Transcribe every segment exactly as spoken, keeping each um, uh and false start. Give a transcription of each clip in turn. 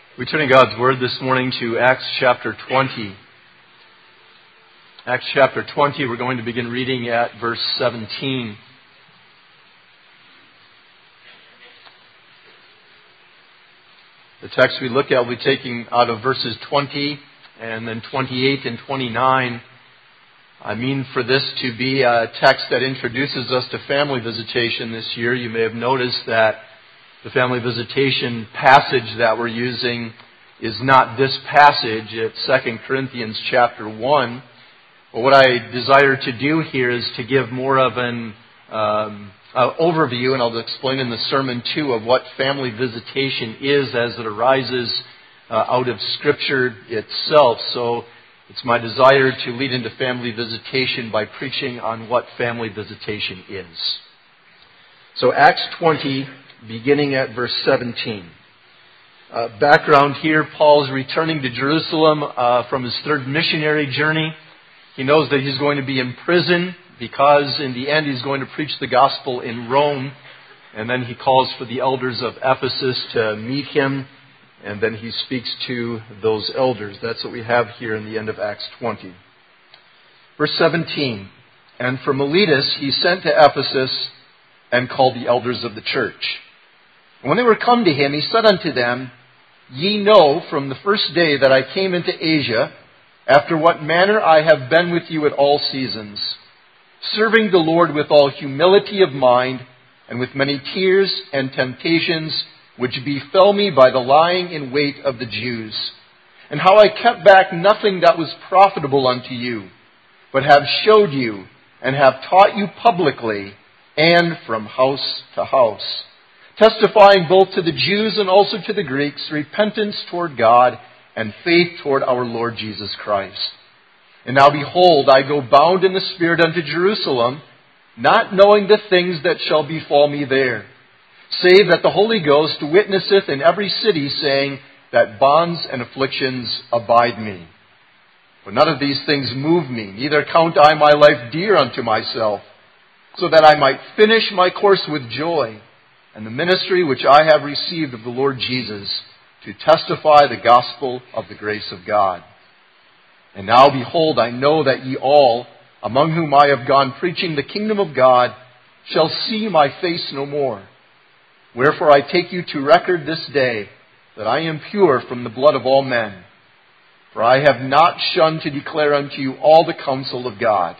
We turn in God's Word this morning to Acts chapter twenty. Acts chapter twenty, we're going to begin reading at verse seventeen. The text we look at will be taken out of verses twenty and then twenty-eight and twenty-nine. I mean for this to be a text that introduces us to family visitation this year. You may have noticed that the family visitation passage that we're using is not this passage. It's Second Corinthians chapter one. But what I desire to do here is to give more of an um, uh, overview, and I'll explain in the sermon too, of what family visitation is as it arises uh, out of Scripture itself. So it's my desire to lead into family visitation by preaching on what family visitation is. So Acts twenty, beginning at verse seventeen. Uh, background here, Paul is returning to Jerusalem uh, from his third missionary journey. He knows that he's going to be in prison because in the end he's going to preach the gospel in Rome. And then he calls for the elders of Ephesus to meet him. And then he speaks to those elders. That's what we have here in the end of Acts twenty. Verse seventeen. And from Miletus he sent to Ephesus and called the elders of the church. When they were come to him, he said unto them, Ye know from the first day that I came into Asia, after what manner I have been with you at all seasons, serving the Lord with all humility of mind, and with many tears and temptations, which befell me by the lying in wait of the Jews, and how I kept back nothing that was profitable unto you, but have showed you, and have taught you publicly, and from house to house, testifying both to the Jews and also to the Greeks, repentance toward God and faith toward our Lord Jesus Christ. And now behold, I go bound in the Spirit unto Jerusalem, not knowing the things that shall befall me there, save that the Holy Ghost witnesseth in every city, saying that bonds and afflictions abide me. But none of these things move me, neither count I my life dear unto myself, so that I might finish my course with joy, and the ministry which I have received of the Lord Jesus, to testify the gospel of the grace of God. And now behold, I know that ye all, among whom I have gone preaching the kingdom of God, shall see my face no more. Wherefore I take you to record this day, that I am pure from the blood of all men. For I have not shunned to declare unto you all the counsel of God.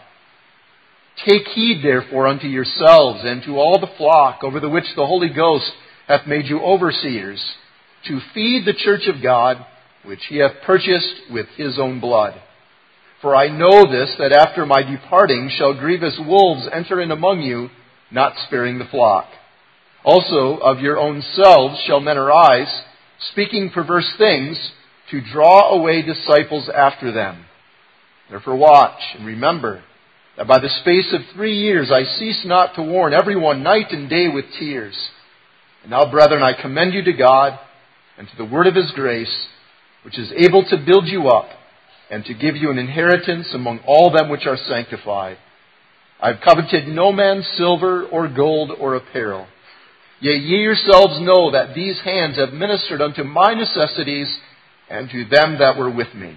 Take heed therefore unto yourselves and to all the flock over the which the Holy Ghost hath made you overseers, to feed the church of God, which he hath purchased with his own blood. For I know this, that after my departing shall grievous wolves enter in among you, not sparing the flock. Also of your own selves shall men arise, speaking perverse things, to draw away disciples after them. Therefore watch and remember, that by the space of three years I cease not to warn everyone night and day with tears. And now, brethren, I commend you to God and to the word of his grace, which is able to build you up and to give you an inheritance among all them which are sanctified. I have coveted no man's silver or gold or apparel. Yea, ye yourselves know that these hands have ministered unto my necessities and to them that were with me.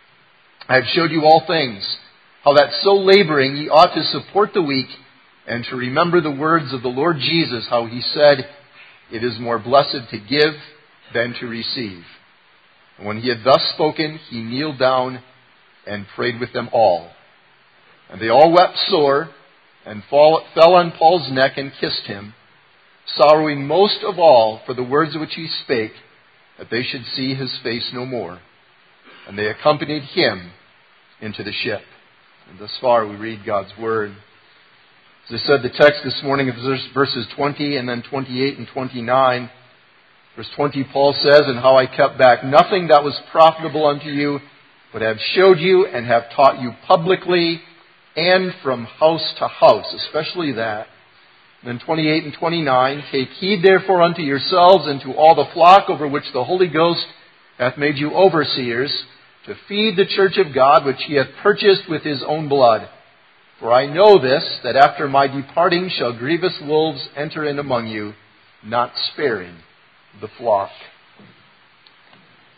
I have showed you all things, how that so laboring ye ought to support the weak, and to remember the words of the Lord Jesus, how he said, It is more blessed to give than to receive. And when he had thus spoken, he kneeled down and prayed with them all. And they all wept sore, and fall, fell on Paul's neck and kissed him, sorrowing most of all for the words which he spake, that they should see his face no more. And they accompanied him into the ship. And thus far we read God's Word. As I said, the text this morning is verses twenty and then twenty-eight and twenty-nine. Verse twenty, Paul says, And how I kept back nothing that was profitable unto you, but have showed you and have taught you publicly and from house to house, especially that. And then twenty-eight and twenty-nine, Take heed therefore unto yourselves and to all the flock over which the Holy Ghost hath made you overseers, to feed the church of God, which he hath purchased with his own blood. For I know this, that after my departing shall grievous wolves enter in among you, not sparing the flock.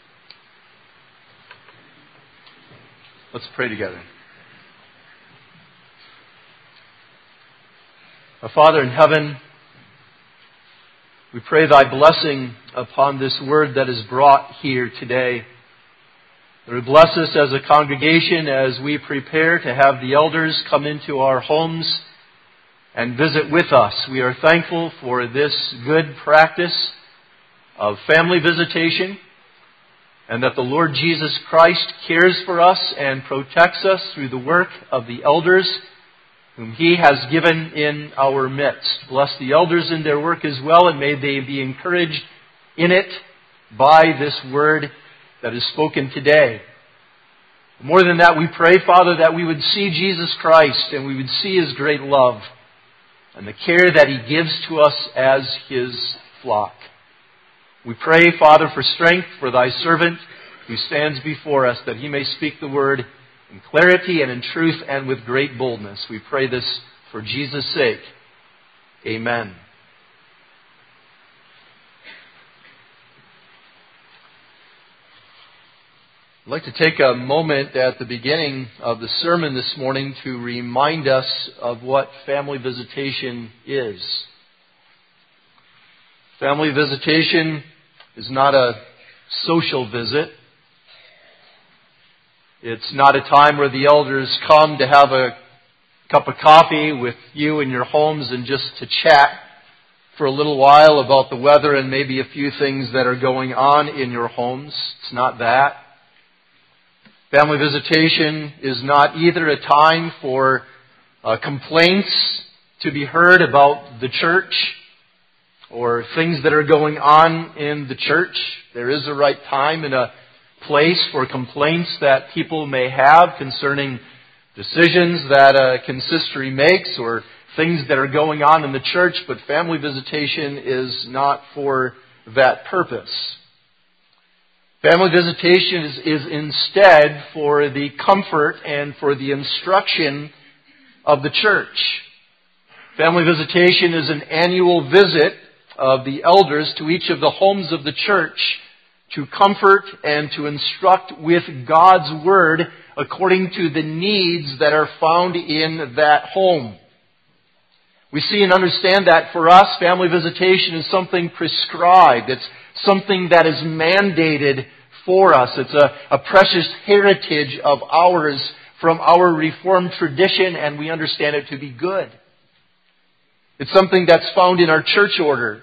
Let's pray together. Our Father in heaven, we pray Thy blessing upon this word that is brought here today. Lord, bless us as a congregation as we prepare to have the elders come into our homes and visit with us. We are thankful for this good practice of family visitation, and that the Lord Jesus Christ cares for us and protects us through the work of the elders whom He has given in our midst. Bless the elders in their work as well, and may they be encouraged in it by this word that is spoken today. More than that, we pray, Father, that we would see Jesus Christ and we would see His great love and the care that He gives to us as His flock. We pray, Father, for strength for Thy servant who stands before us, that he may speak the word in clarity and in truth and with great boldness. We pray this for Jesus' sake. Amen. I'd like to take a moment at the beginning of the sermon this morning to remind us of what family visitation is. Family visitation is not a social visit. It's not a time where the elders come to have a cup of coffee with you in your homes and just to chat for a little while about the weather and maybe a few things that are going on in your homes. It's not that. Family visitation is not either a time for uh, complaints to be heard about the church or things that are going on in the church. There is a right time and a place for complaints that people may have concerning decisions that a consistory makes or things that are going on in the church, but family visitation is not for that purpose. Family visitation is, is instead for the comfort and for the instruction of the church. Family visitation is an annual visit of the elders to each of the homes of the church to comfort and to instruct with God's Word according to the needs that are found in that home. We see and understand that for us, family visitation is something prescribed. It's something that is mandated for us. It's a, a precious heritage of ours from our Reformed tradition, and we understand it to be good. It's something that's found in our church order.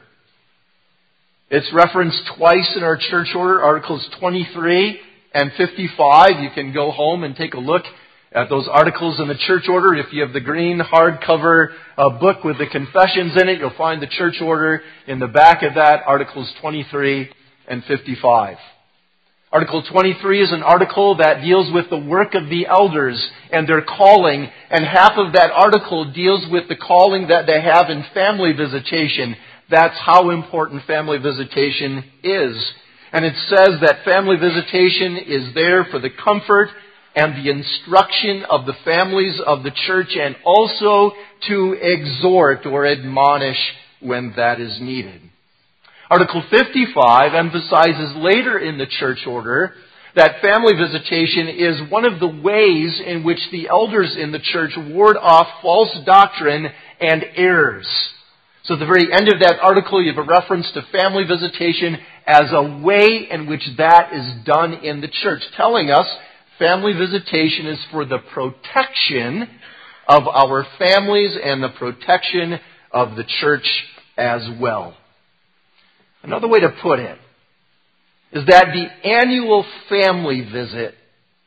It's referenced twice in our church order, Articles twenty-three and fifty-five. You can go home and take a look at those articles in the church order. If you have the green hardcover uh, book with the confessions in it, you'll find the church order in the back of that, Articles twenty-three and fifty-five. Article twenty-three is an article that deals with the work of the elders and their calling, and half of that article deals with the calling that they have in family visitation. That's how important family visitation is. And it says that family visitation is there for the comfort and the instruction of the families of the church, and also to exhort or admonish when that is needed. Article fifty-five emphasizes later in the church order that family visitation is one of the ways in which the elders in the church ward off false doctrine and errors. So at the very end of that article, you have a reference to family visitation as a way in which that is done in the church, telling us family visitation is for the protection of our families and the protection of the church as well. Another way to put it is that the annual family visit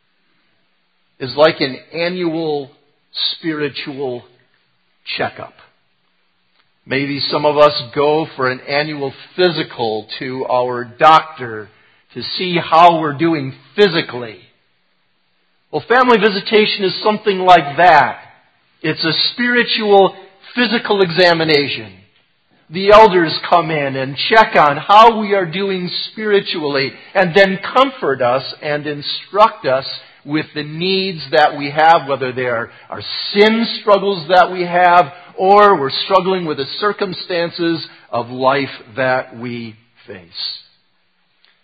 is like an annual spiritual checkup. Maybe some of us go for an annual physical to our doctor to see how we're doing physically. Well, family visitation is something like that. It's a spiritual, physical examination. The elders come in and check on how we are doing spiritually, and then comfort us and instruct us with the needs that we have, whether they are our sin struggles that we have, or we're struggling with the circumstances of life that we face.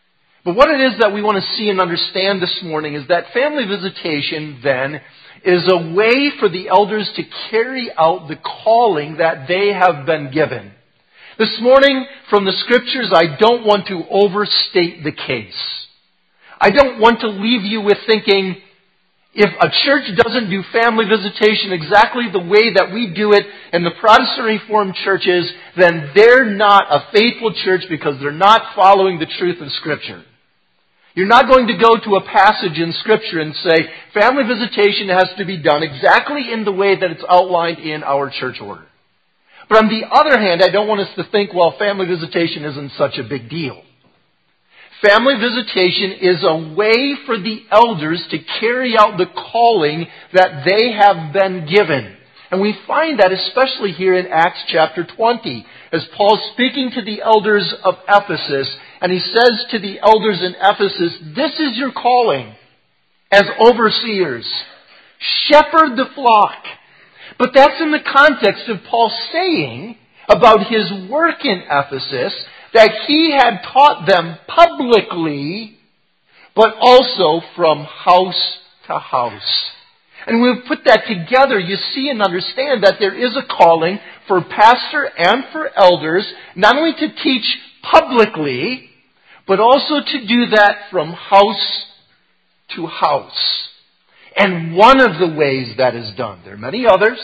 But what it is that we want to see and understand this morning is that family visitation, then, is a way for the elders to carry out the calling that they have been given. This morning, from the Scriptures, I don't want to overstate the case. I don't want to leave you with thinking, if a church doesn't do family visitation exactly the way that we do it in the Protestant Reformed churches, then they're not a faithful church because they're not following the truth of Scripture. You're not going to go to a passage in Scripture and say, family visitation has to be done exactly in the way that it's outlined in our church order. But on the other hand, I don't want us to think, well, family visitation isn't such a big deal. Family visitation is a way for the elders to carry out the calling that they have been given. And we find that especially here in Acts chapter twenty, as Paul's speaking to the elders of Ephesus, and he says to the elders in Ephesus, this is your calling as overseers. Shepherd the flock. But that's in the context of Paul saying about his work in Ephesus that he had taught them publicly, but also from house to house. And when we put that together, you see and understand that there is a calling for pastor and for elders, not only to teach publicly, but also to do that from house to house. And one of the ways that is done, there are many others,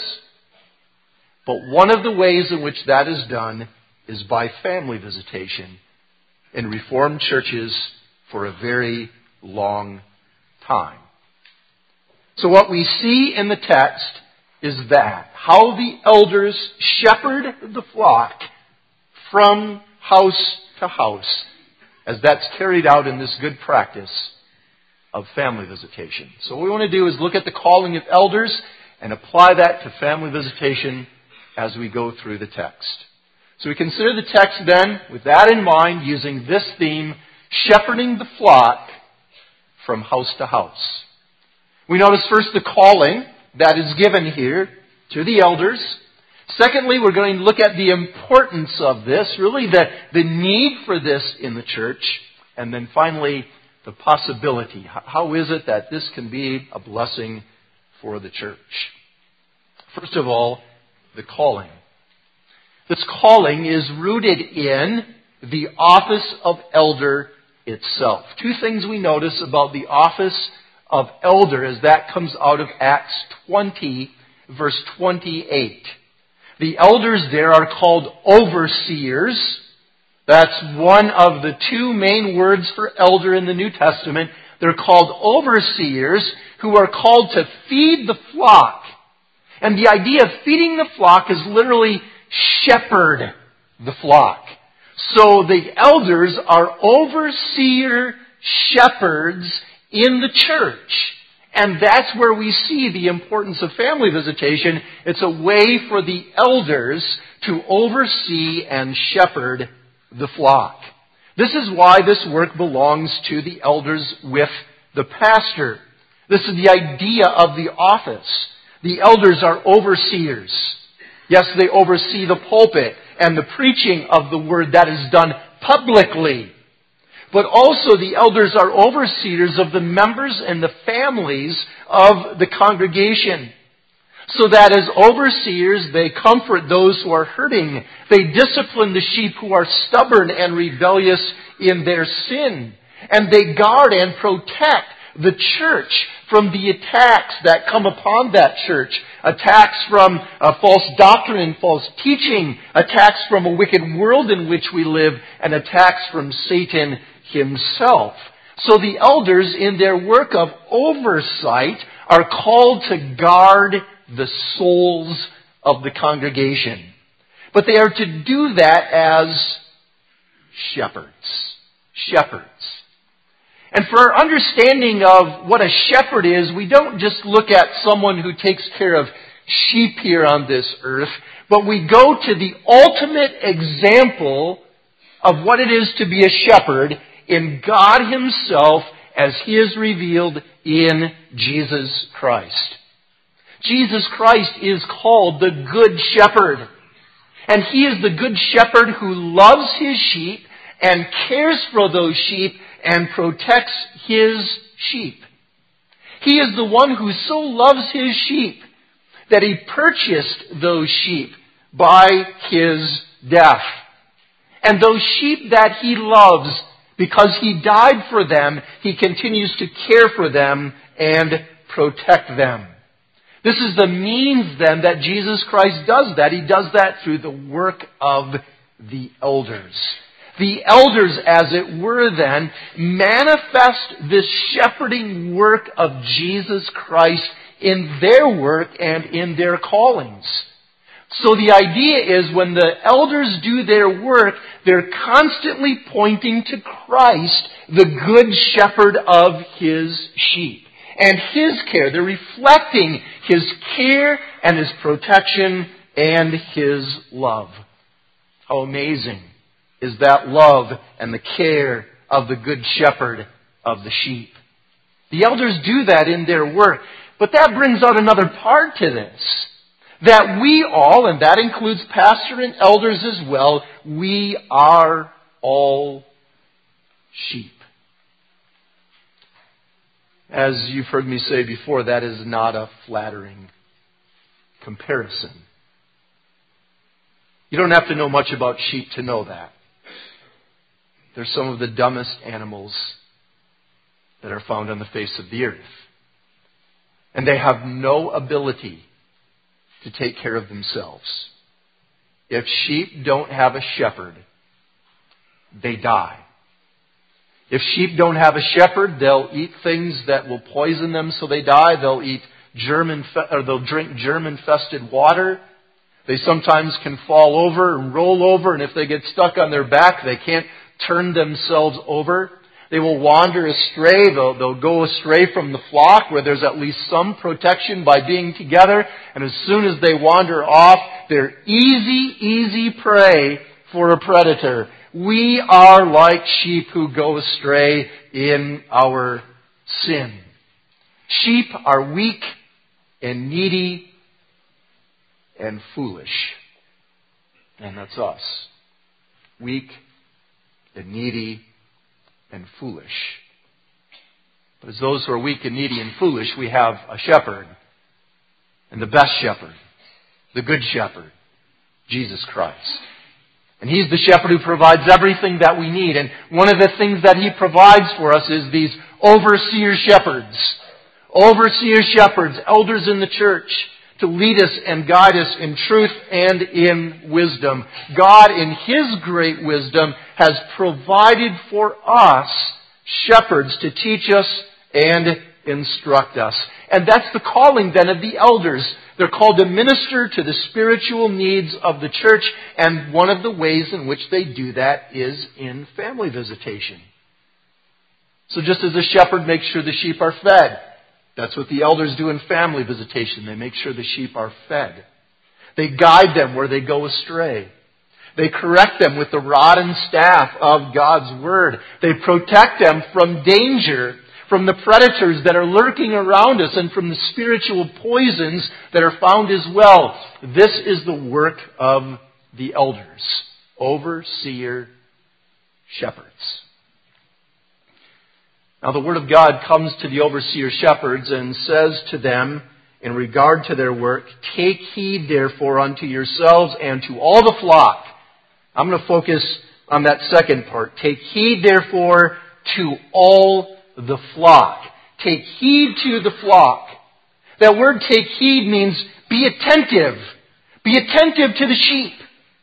but one of the ways in which that is done is by family visitation in Reformed churches for a very long time. So what we see in the text is that, how the elders shepherd the flock from house to house, as that's carried out in this good practice of family visitation. So what we want to do is look at the calling of elders and apply that to family visitation as we go through the text. So we consider the text then, with that in mind, using this theme, shepherding the flock from house to house. We notice first the calling that is given here to the elders. Secondly, we're going to look at the importance of this, really the, the need for this in the church. And then finally, the possibility. How is it that this can be a blessing for the church? First of all, the calling. This calling is rooted in the office of elder itself. Two things we notice about the office of elder as that comes out of Acts twenty, verse twenty-eight. The elders there are called overseers. That's one of the two main words for elder in the New Testament. They're called overseers who are called to feed the flock. And the idea of feeding the flock is literally shepherd the flock. So the elders are overseer shepherds in the church. And that's where we see the importance of family visitation. It's a way for the elders to oversee and shepherd the flock. This is why this work belongs to the elders with the pastor. This is the idea of the office. The elders are overseers. Yes, they oversee the pulpit and the preaching of the word that is done publicly. But also the elders are overseers of the members and the families of the congregation. So that as overseers, they comfort those who are hurting. They discipline the sheep who are stubborn and rebellious in their sin. And they guard and protect the church from the attacks that come upon that church. Attacks from uh, false doctrine and false teaching. Attacks from a wicked world in which we live. And attacks from Satan himself. So the elders, in their work of oversight, are called to guard the souls of the congregation. But they are to do that as shepherds. Shepherds. And for our understanding of what a shepherd is, we don't just look at someone who takes care of sheep here on this earth, but we go to the ultimate example of what it is to be a shepherd in God Himself as He is revealed in Jesus Christ. Jesus Christ is called the Good Shepherd. And He is the Good Shepherd who loves His sheep and cares for those sheep and protects His sheep. He is the one who so loves His sheep that He purchased those sheep by His death. And those sheep that He loves, because He died for them, He continues to care for them and protect them. This is the means then that Jesus Christ does that. He does that through the work of the elders. The elders, as it were then, manifest this shepherding work of Jesus Christ in their work and in their callings. So the idea is when the elders do their work, they're constantly pointing to Christ, the good shepherd of His sheep. And His care. They're reflecting His care and His protection and His love. How amazing is that love and the care of the good shepherd of the sheep. The elders do that in their work. But that brings out another part to this. That we all, and that includes pastor and elders as well, we are all sheep. As you've heard me say before, that is not a flattering comparison. You don't have to know much about sheep to know that. They're some of the dumbest animals that are found on the face of the earth. And they have no ability to take care of themselves. If sheep don't have a shepherd, they die. If sheep don't have a shepherd, they'll eat things that will poison them so they die. They'll eat germ or they'll drink germ-infested water. They sometimes can fall over and roll over, and if they get stuck on their back, they can't turn themselves over. They will wander astray. They'll, they'll go astray from the flock where there's at least some protection by being together. And as soon as they wander off, they're easy, easy prey for a predator. We are like sheep who go astray in our sin. Sheep are weak and needy and foolish. And that's us. Weak and needy and foolish. But as those who are weak and needy and foolish, we have a shepherd. And the best shepherd. The good shepherd. Jesus Christ. And He's the shepherd who provides everything that we need. And one of the things that He provides for us is these overseer shepherds. Overseer shepherds, elders in the church, to lead us and guide us in truth and in wisdom. God, in His great wisdom, has provided for us shepherds to teach us and instruct us. And that's the calling then of the elders. They're called to minister to the spiritual needs of the church, and one of the ways in which they do that is in family visitation. So just as a shepherd makes sure the sheep are fed, that's what the elders do in family visitation. They make sure the sheep are fed. They guide them where they go astray. They correct them with the rod and staff of God's Word. They protect them from danger, from the predators that are lurking around us, and from the spiritual poisons that are found as well. This is the work of the elders, overseer shepherds. Now the Word of God comes to the overseer shepherds and says to them, in regard to their work, take heed therefore unto yourselves and to all the flock. I'm going to focus on that second part. Take heed therefore to all the flock. Take heed to the flock. That word take heed means be attentive. Be attentive to the sheep.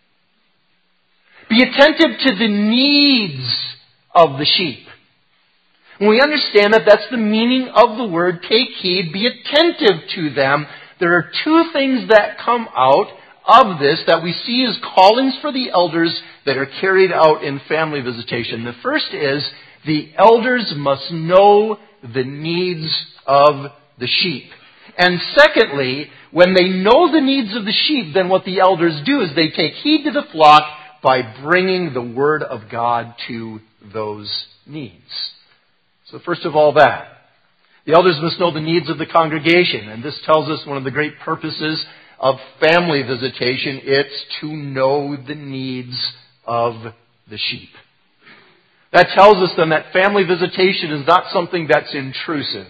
Be attentive to the needs of the sheep. When we understand that that's the meaning of the word take heed, be attentive to them, there are two things that come out of this that we see as callings for the elders that are carried out in family visitation. The first is the elders must know the needs of the sheep. And secondly, when they know the needs of the sheep, then what the elders do is they take heed to the flock by bringing the Word of God to those needs. So first of all that. The elders must know the needs of the congregation. And this tells us one of the great purposes of family visitation. It's to know the needs of the sheep. That tells us then that family visitation is not something that's intrusive.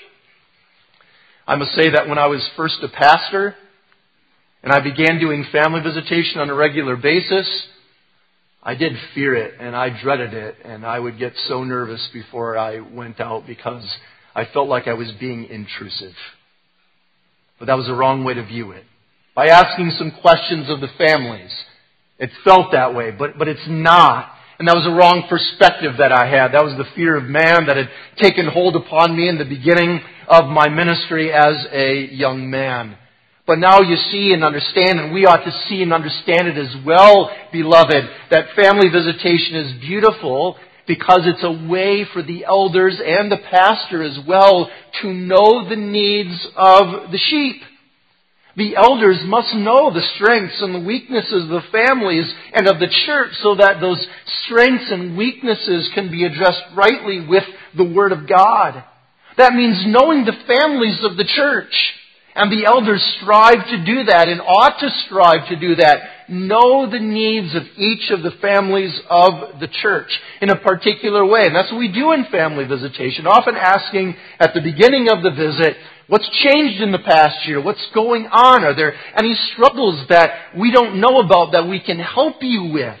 I must say that when I was first a pastor and I began doing family visitation on a regular basis, I did fear it and I dreaded it, and I would get so nervous before I went out because I felt like I was being intrusive. But that was the wrong way to view it. By asking some questions of the families, it felt that way, but, but it's not. And that was the wrong perspective that I had. That was the fear of man that had taken hold upon me in the beginning of my ministry as a young man. But now you see and understand, and we ought to see and understand it as well, beloved, that family visitation is beautiful because it's a way for the elders and the pastor as well to know the needs of the sheep. The elders must know the strengths and the weaknesses of the families and of the church so that those strengths and weaknesses can be addressed rightly with the Word of God. That means knowing the families of the church. And the elders strive to do that and ought to strive to do that. Know the needs of each of the families of the church in a particular way. And that's what we do in family visitation, often asking at the beginning of the visit, what's changed in the past year? What's going on? Are there any struggles that we don't know about that we can help you with?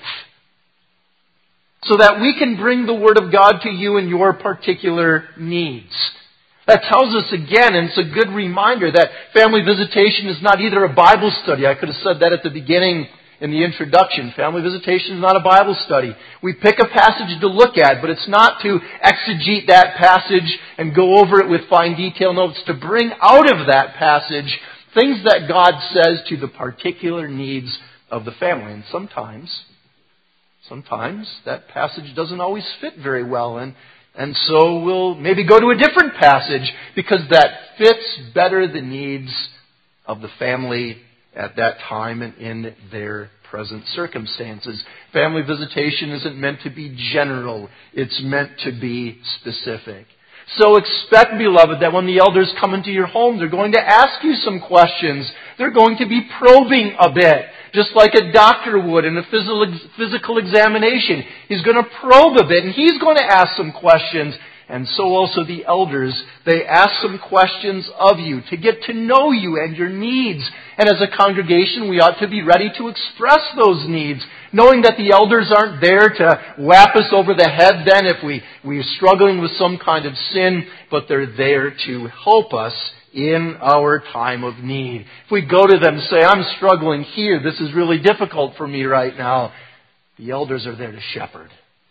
So that we can bring the Word of God to you in your particular needs. That tells us again, and it's a good reminder, that family visitation is not either a Bible study. I could have said that at the beginning in the introduction. Family visitation is not a Bible study. We pick a passage to look at, but it's not to exegete that passage and go over it with fine detail notes. To bring out of that passage things that God says to the particular needs of the family. And sometimes, sometimes that passage doesn't always fit very well. And And so we'll maybe go to a different passage because that fits better the needs of the family at that time and in their present circumstances. Family visitation isn't meant to be general. It's meant to be specific. So expect, beloved, that when the elders come into your home, they're going to ask you some questions. They're going to be probing a bit, just like a doctor would in a physical examination. He's going to probe a bit, and he's going to ask some questions. And so also the elders, they ask some questions of you to get to know you and your needs. And as a congregation, we ought to be ready to express those needs, knowing that the elders aren't there to whap us over the head then if we, we are struggling with some kind of sin, but they're there to help us in our time of need. If we go to them and say, I'm struggling here, this is really difficult for me right now, the elders are there to shepherd.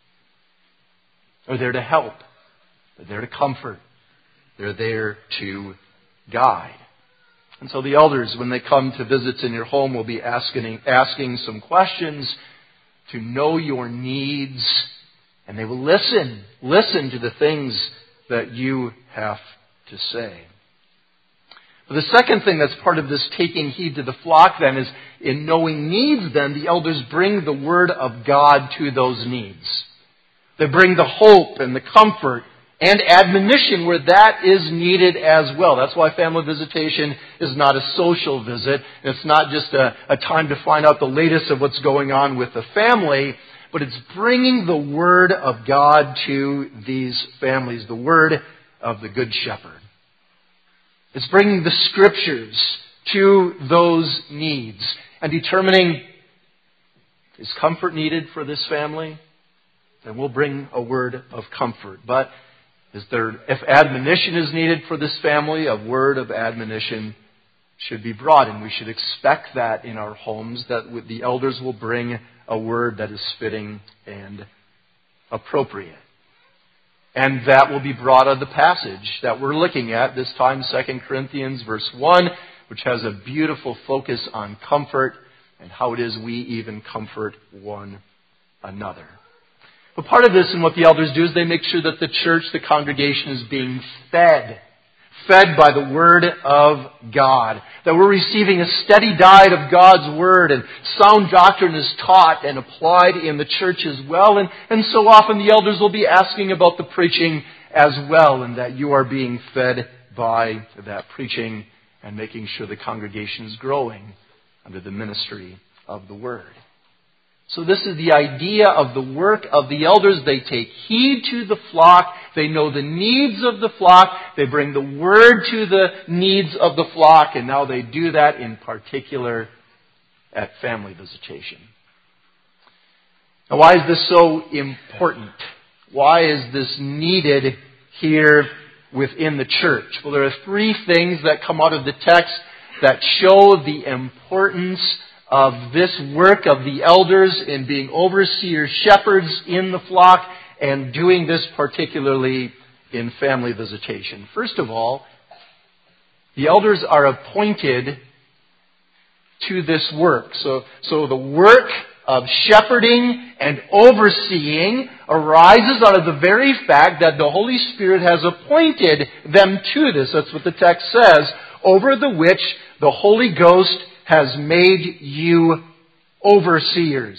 They're there to help. They're there to comfort. They're there to guide. And so the elders, when they come to visits in your home, will be asking, asking some questions to know your needs. And they will listen, listen to the things that you have to say. But the second thing that's part of this taking heed to the flock then is in knowing needs then, the elders bring the Word of God to those needs. They bring the hope and the comfort and admonition where that is needed as well. That's why family visitation is not a social visit. It's not just a, a time to find out the latest of what's going on with the family, but it's bringing the Word of God to these families, the Word of the Good Shepherd. It's bringing the Scriptures to those needs and determining, is comfort needed for this family? Then we'll bring a word of comfort. But is there, if admonition is needed for this family, a word of admonition should be brought. And we should expect that in our homes, that the elders will bring a word that is fitting and appropriate. And that will be brought out of the passage that we're looking at, this time Second Corinthians verse one, which has a beautiful focus on comfort and how it is we even comfort one another. But part of this and what the elders do is they make sure that the church, the congregation, is being fed. Fed by the Word of God. That we're receiving a steady diet of God's Word and sound doctrine is taught and applied in the church as well. And, and so often the elders will be asking about the preaching as well, and that you are being fed by that preaching and making sure the congregation is growing under the ministry of the Word. So this is the idea of the work of the elders. They take heed to the flock. They know the needs of the flock. They bring the word to the needs of the flock. And now they do that in particular at family visitation. Now, why is this so important? Why is this needed here within the church? Well, there are three things that come out of the text that show the importance of this work of the elders in being overseers, shepherds in the flock, and doing this particularly in family visitation. First of all, the elders are appointed to this work. So, so the work of shepherding and overseeing arises out of the very fact that the Holy Spirit has appointed them to this. That's what the text says, over the which the Holy Ghost has made you overseers.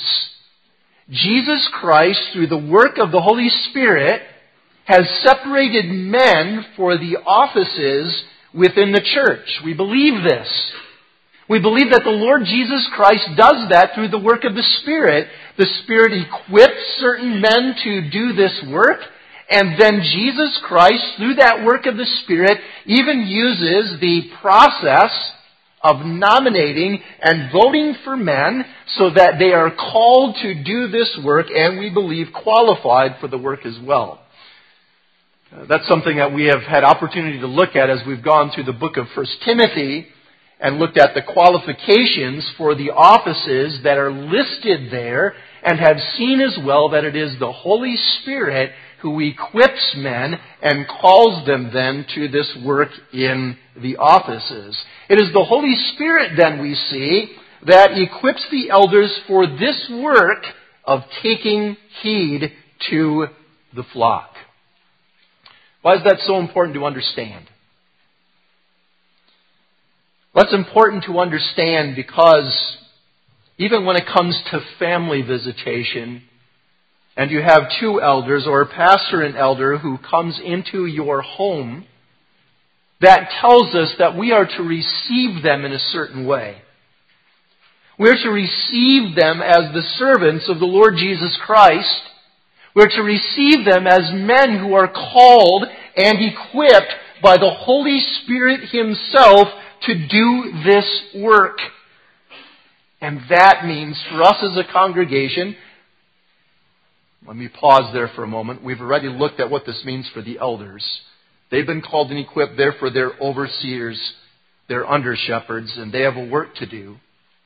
Jesus Christ, through the work of the Holy Spirit, has separated men for the offices within the church. We believe this. We believe that the Lord Jesus Christ does that through the work of the Spirit. The Spirit equips certain men to do this work, and then Jesus Christ, through that work of the Spirit, even uses the process of nominating and voting for men so that they are called to do this work and, we believe, qualified for the work as well. Uh, that's something that we have had opportunity to look at as we've gone through the book of First Timothy and looked at the qualifications for the offices that are listed there, and have seen as well that it is the Holy Spirit who equips men and calls them then to this work in the offices. It is the Holy Spirit then, we see, that equips the elders for this work of taking heed to the flock. Why is that so important to understand? Well, it's important to understand because even when it comes to family visitation, and you have two elders or a pastor and elder who comes into your home, that tells us that we are to receive them in a certain way. We're to receive them as the servants of the Lord Jesus Christ. We're to receive them as men who are called and equipped by the Holy Spirit Himself to do this work. And that means for us as a congregation, let me pause there for a moment. We've already looked at what this means for the elders. They've been called and equipped, therefore they're overseers, they're under shepherds, and they have a work to do.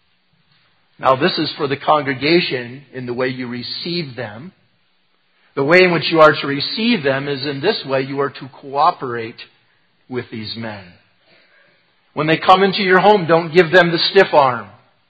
Now this is for the congregation in the way you receive them. The way in which you are to receive them is in this way: you are to cooperate with these men. When they come into your home, don't give them the stiff arm.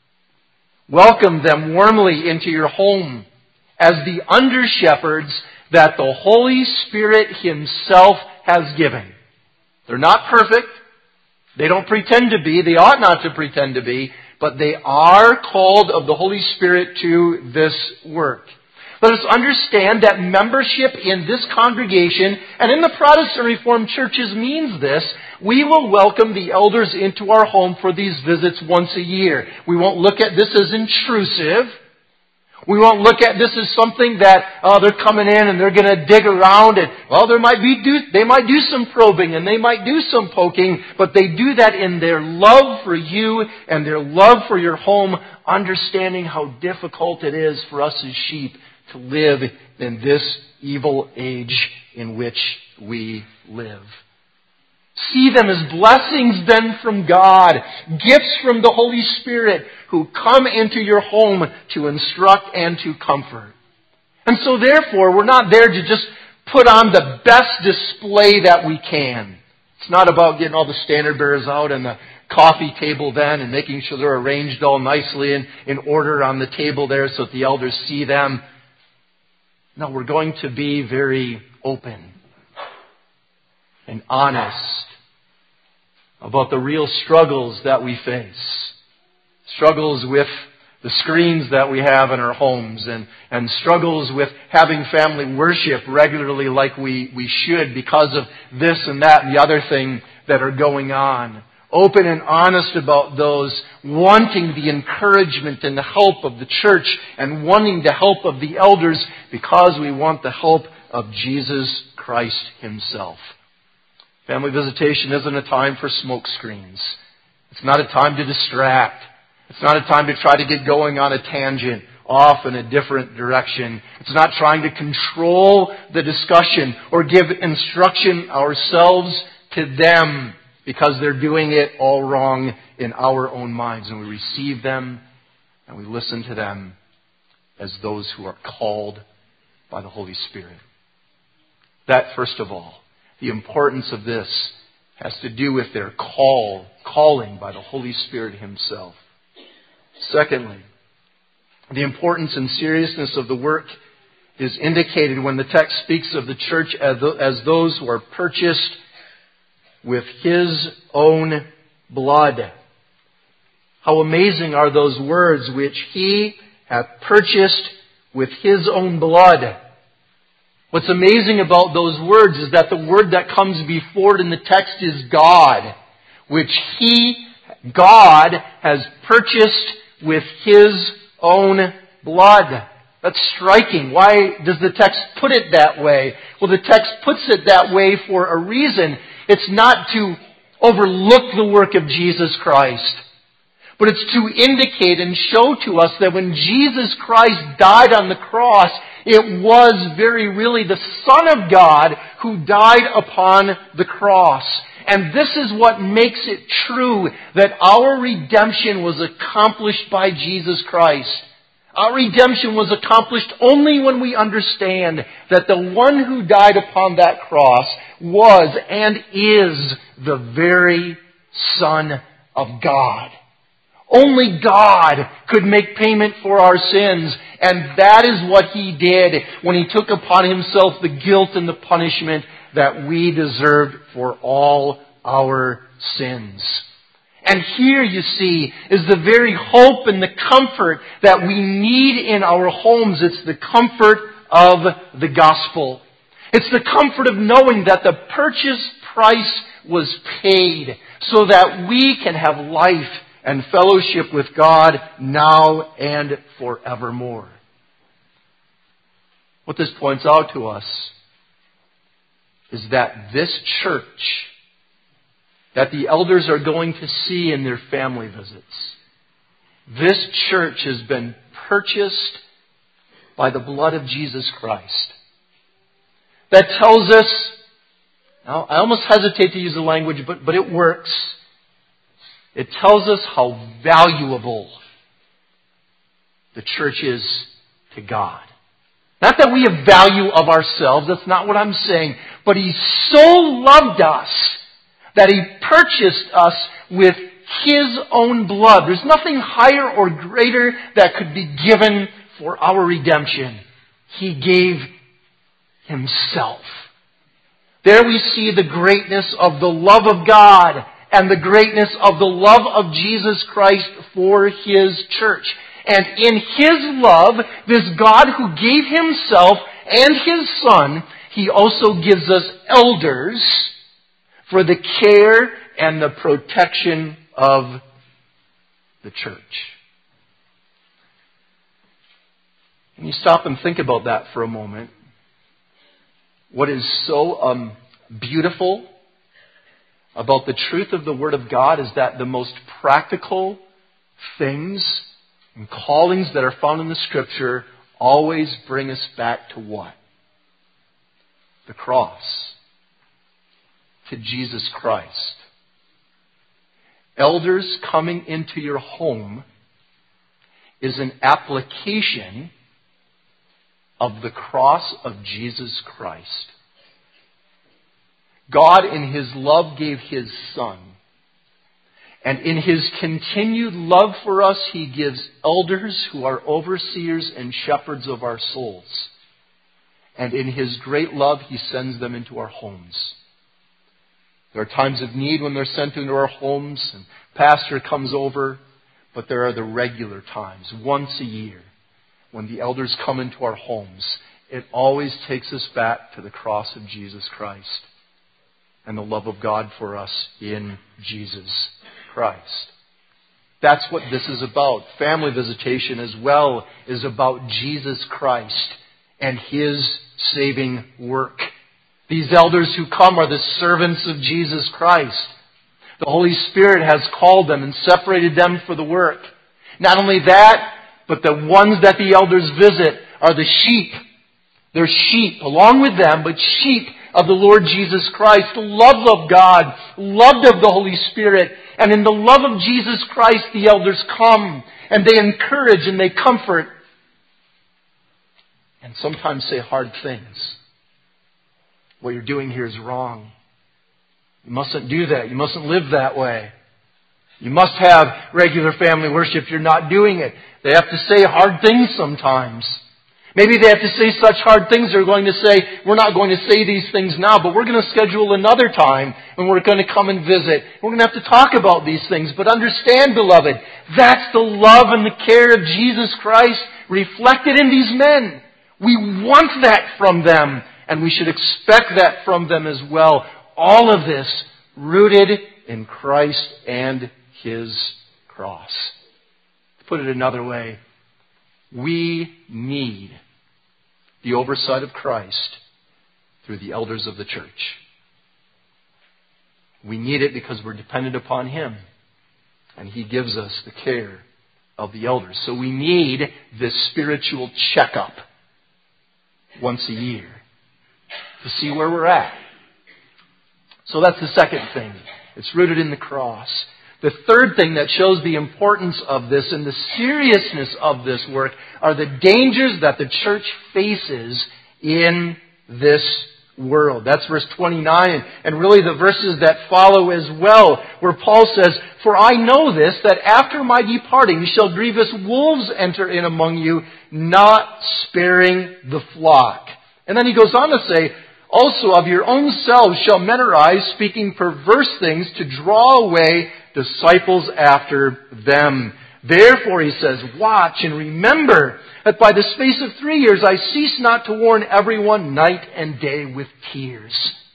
Welcome them warmly into your home as the under-shepherds that the Holy Spirit Himself has given. They're not perfect. They don't pretend to be. They ought not to pretend to be. But they are called of the Holy Spirit to this work. Let us understand that membership in this congregation and in the Protestant Reformed churches means this: we will welcome the elders into our home for these visits once a year. We won't look at this as intrusive. We won't look at this as something that uh, they're coming in and they're going to dig around and, well, there might be do, they might do some probing and they might do some poking, but they do that in their love for you and their love for your home, understanding how difficult it is for us as sheep to live in this evil age in which we live. See them as blessings then from God, gifts from the Holy Spirit who come into your home to instruct and to comfort. And so therefore, we're not there to just put on the best display that we can. It's not about getting all the standard bearers out and the coffee table then and making sure they're arranged all nicely and in order on the table there so that the elders see them. No, we're going to be very open and honest about the real struggles that we face. Struggles with the screens that we have in our homes and, and struggles with having family worship regularly like we, we should because of this and that and the other thing that are going on. open and honest about those wanting the encouragement and the help of the church and wanting the help of the elders because we want the help of Jesus Christ Himself. Family visitation isn't a time for smoke screens. It's not a time to distract. It's not a time to try to get going on a tangent off in a different direction. It's not trying to control the discussion or give instruction ourselves to them because they're doing it all wrong in our own minds. And we receive them and we listen to them as those who are called by the Holy Spirit. That, first of all, the importance of this has to do with their call, calling by the Holy Spirit Himself. Secondly, the importance and seriousness of the work is indicated when the text speaks of the church as those who are purchased with His own blood. How amazing are those words, which He hath purchased with His own blood. What's amazing about those words is that the word that comes before it in the text is God, which He, God, has purchased with His own blood. That's striking. Why does the text put it that way? Well, the text puts it that way for a reason. It's not to overlook the work of Jesus Christ, but it's to indicate and show to us that when Jesus Christ died on the cross, it was very really the Son of God who died upon the cross. And this is what makes it true that our redemption was accomplished by Jesus Christ. Our redemption was accomplished only when we understand that the one who died upon that cross was and is the very Son of God. Only God could make payment for our sins, and that is what He did when He took upon Himself the guilt and the punishment that we deserved for all our sins. And here, you see, is the very hope and the comfort that we need in our homes. It's the comfort of the gospel. It's the comfort of knowing that the purchase price was paid so that we can have life and fellowship with God now and forevermore. What this points out to us is that this church that the elders are going to see in their family visits, this church has been purchased by the blood of Jesus Christ. That tells us, now I almost hesitate to use the language, but, but it works. It tells us how valuable the church is to God. Not that we have value of ourselves, that's not what I'm saying, but He so loved us that He purchased us with His own blood. There's nothing higher or greater that could be given for our redemption. He gave Himself. There we see the greatness of the love of God and the greatness of the love of Jesus Christ for His church. And in His love, this God who gave Himself and His Son, He also gives us elders for the care and the protection of the church. Can you stop and think about that for a moment? What is so um, beautiful about the truth of the Word of God is that the most practical things and callings that are found in the Scripture always bring us back to what? The cross. To Jesus Christ. Elders coming into your home is an application of the cross of Jesus Christ. God in His love gave His Son. And in His continued love for us, He gives elders who are overseers and shepherds of our souls. And in His great love, He sends them into our homes. There are times of need when they're sent into our homes and pastor comes over, but there are the regular times, once a year, when the elders come into our homes. It always takes us back to the cross of Jesus Christ. and the love of God for us in Jesus Christ. That's what this is about. Family visitation as well is about Jesus Christ and His saving work. These elders who come are the servants of Jesus Christ. The Holy Spirit has called them and separated them for the work. Not only that, but the ones that the elders visit are the sheep. They're sheep along with them, but sheep of the Lord Jesus Christ, loved of God, loved of the Holy Spirit. And in the love of Jesus Christ, the elders come and they encourage and they comfort and sometimes say hard things. What you're doing here is wrong. You mustn't do that. You mustn't live that way. You must have regular family worship. You're not doing it. They have to say hard things sometimes. Maybe they have to say such hard things they're going to say, we're not going to say these things now, but we're going to schedule another time when we're going to come and visit. We're going to have to talk about these things. But understand, beloved, that's the love and the care of Jesus Christ reflected in these men. We want that from them, and we should expect that from them as well. All of this rooted in Christ and His cross. To put it another way, we need the oversight of Christ through the elders of the church. We need it because we're dependent upon Him, and He gives us the care of the elders. So we need this spiritual checkup once a year to see where we're at. So that's the second thing. It's rooted in the cross. The third thing that shows the importance of this and the seriousness of this work are the dangers that the church faces in this world. That's verse twenty-nine, and really the verses that follow as well, where Paul says, "For I know this, that after my departing shall grievous wolves enter in among you, not sparing the flock." And then he goes on to say, "Also of your own selves shall men arise, speaking perverse things, to draw away disciples after them. Therefore," he says, "watch and remember that by the space of three years I cease not to warn everyone night and day with tears."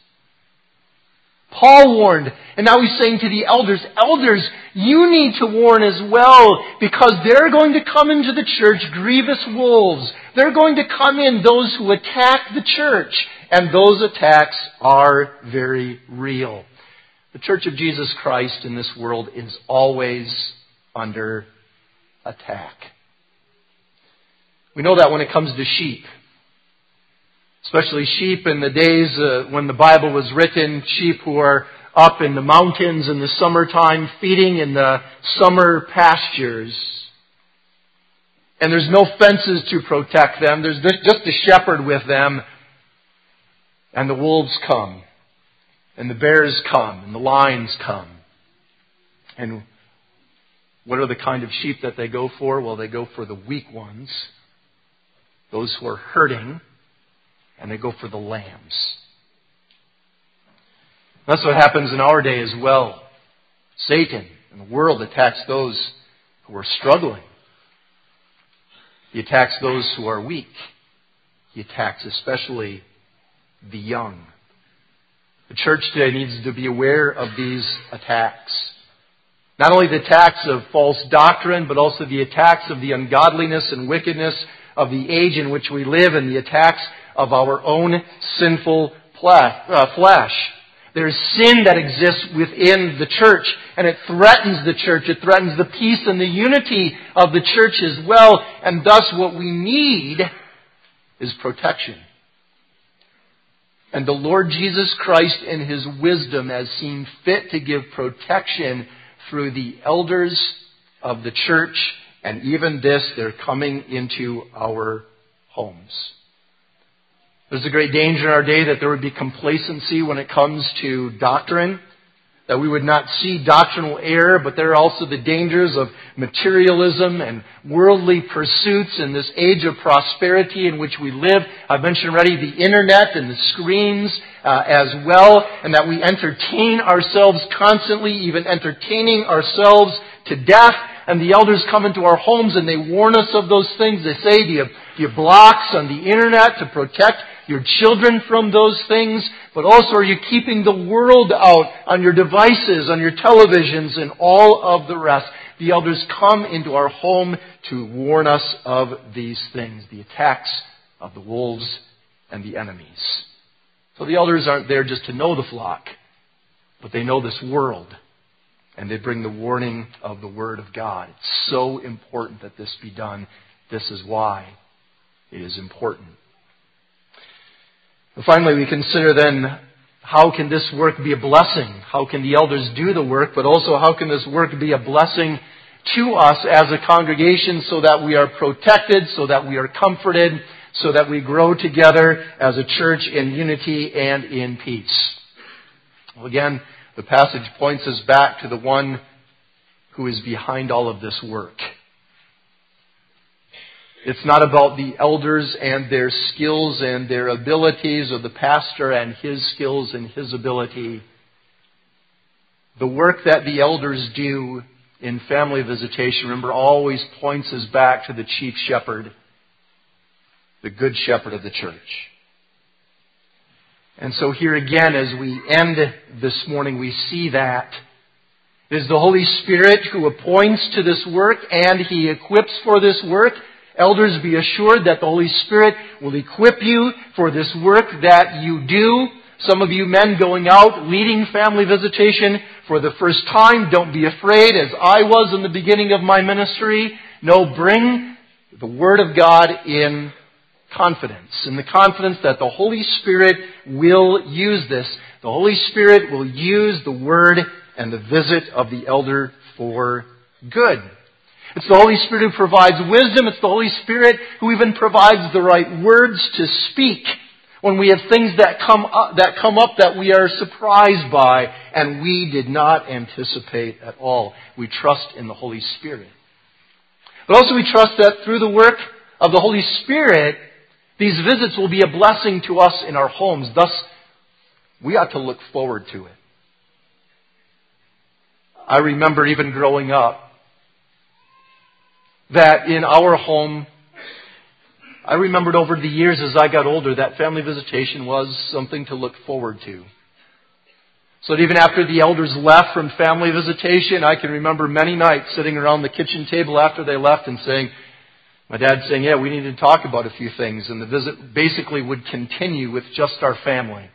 Paul warned, and now he's saying to the elders, elders, you need to warn as well, because they're going to come into the church grievous wolves. They're going to come in those who attack the church, and those attacks are very real. The Church of Jesus Christ in this world is always under attack. We know that when it comes to sheep. Especially sheep in the days uh, when the Bible was written, sheep who are up in the mountains in the summertime, feeding in the summer pastures. And there's no fences to protect them. There's just a shepherd with them. And the wolves come. And the bears come. And the lions come. And what are the kind of sheep that they go for? Well, they go for the weak ones. Those who are hurting. And they go for the lambs. That's what happens in our day as well. Satan and the world attacks those who are struggling. He attacks those who are weak. He attacks especially the young. The church today needs to be aware of these attacks. Not only the attacks of false doctrine, but also the attacks of the ungodliness and wickedness of the age in which we live, and the attacks of our own sinful flesh. There's sin that exists within the church, and it threatens the church. It threatens the peace and the unity of the church as well, and thus what we need is protection. And the Lord Jesus Christ in His wisdom has seen fit to give protection through the elders of the church, and even this, they're coming into our homes. There's a great danger in our day that there would be complacency when it comes to doctrine, that we would not see doctrinal error, but there are also the dangers of materialism and worldly pursuits in this age of prosperity in which we live. I've mentioned already the internet and the screens uh, as well, and that we entertain ourselves constantly, even entertaining ourselves to death. And the elders come into our homes and they warn us of those things. They say, do you, do you blocks on the internet to protect your children from those things, but also are you keeping the world out on your devices, on your televisions, and all of the rest? The elders come into our home to warn us of these things, the attacks of the wolves and the enemies. So the elders aren't there just to know the flock, but they know this world, and they bring the warning of the Word of God. It's so important that this be done. This is why it is important. And finally, we consider then, how can this work be a blessing? How can the elders do the work? But also, how can this work be a blessing to us as a congregation so that we are protected, so that we are comforted, so that we grow together as a church in unity and in peace? Well, again, the passage points us back to the one who is behind all of this work. It's not about the elders and their skills and their abilities, or the pastor and his skills and his ability. The work that the elders do in family visitation, remember, always points us back to the chief shepherd, the good shepherd of the church. And so here again, as we end this morning, we see that it is the Holy Spirit who appoints to this work, and He equips for this work. Elders, be assured that the Holy Spirit will equip you for this work that you do. Some of you men going out leading family visitation for the first time, don't be afraid, as I was in the beginning of my ministry. No, bring the Word of God in confidence, in the confidence that the Holy Spirit will use this. The Holy Spirit will use the Word and the visit of the elder for good. It's the Holy Spirit who provides wisdom. It's the Holy Spirit who even provides the right words to speak when we have things that come up, that come up that we are surprised by and we did not anticipate at all. We trust in the Holy Spirit. But also we trust that through the work of the Holy Spirit, these visits will be a blessing to us in our homes. Thus, we ought to look forward to it. I remember even growing up that in our home, I remembered over the years as I got older that family visitation was something to look forward to. So that even after the elders left from family visitation, I can remember many nights sitting around the kitchen table after they left and saying, my dad saying, yeah, we need to talk about a few things. And the visit basically would continue with just our family.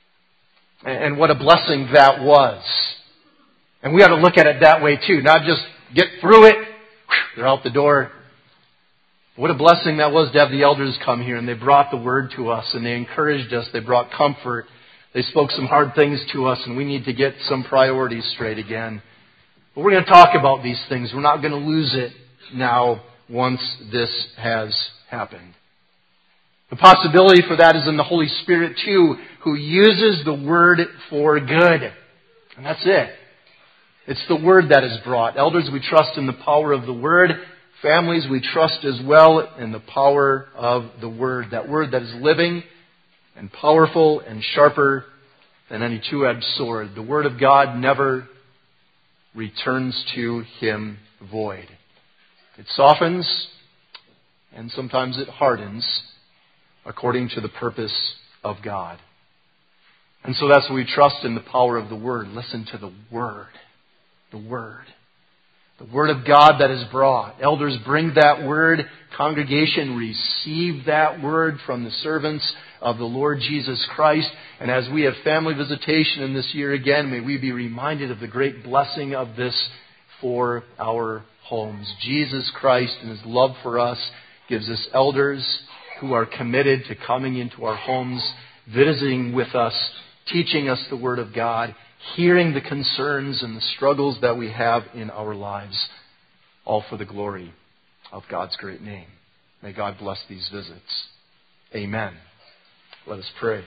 And what a blessing that was. And we ought to look at it that way too. Not just get through it, they're out the door. What a blessing that was to have the elders come here, and they brought the Word to us, and they encouraged us, they brought comfort. They spoke some hard things to us, and we need to get some priorities straight again. But we're going to talk about these things. We're not going to lose it now once this has happened. The possibility for that is in the Holy Spirit too, who uses the Word for good. And that's it. It's the Word that is brought. Elders, we trust in the power of the Word. Families, we trust as well in the power of the Word. That Word that is living and powerful and sharper than any two-edged sword. The Word of God never returns to Him void. It softens and sometimes it hardens according to the purpose of God. And so that's why we trust in the power of the Word. Listen to the Word. The Word. The Word of God that is brought. Elders, bring that Word. Congregation, receive that Word from the servants of the Lord Jesus Christ. And as we have family visitation in this year again, may we be reminded of the great blessing of this for our homes. Jesus Christ and His love for us gives us elders who are committed to coming into our homes, visiting with us, teaching us the Word of God, hearing the concerns and the struggles that we have in our lives, all for the glory of God's great name. May God bless these visits. Amen. Let us pray.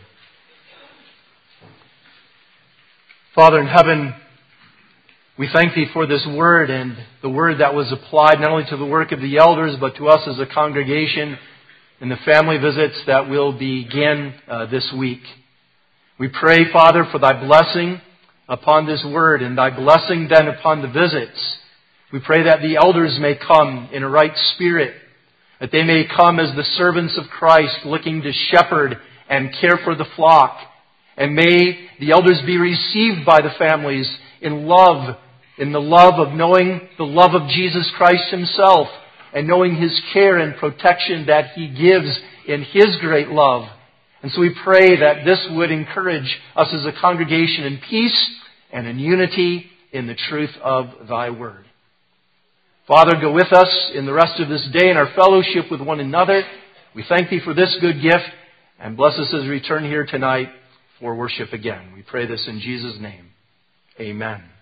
Father in heaven, we thank Thee for this Word and the Word that was applied not only to the work of the elders, but to us as a congregation in the family visits that will begin uh, this week. We pray, Father, for Thy blessing upon this Word and Thy blessing then upon the visits. We pray that the elders may come in a right spirit, that they may come as the servants of Christ, looking to shepherd and care for the flock. And may the elders be received by the families in love, in the love of knowing the love of Jesus Christ Himself and knowing His care and protection that He gives in His great love. And so we pray that this would encourage us as a congregation in peace and in unity in the truth of Thy Word. Father, go with us in the rest of this day in our fellowship with one another. We thank Thee for this good gift, and bless us as we return here tonight for worship again. We pray this in Jesus' name. Amen.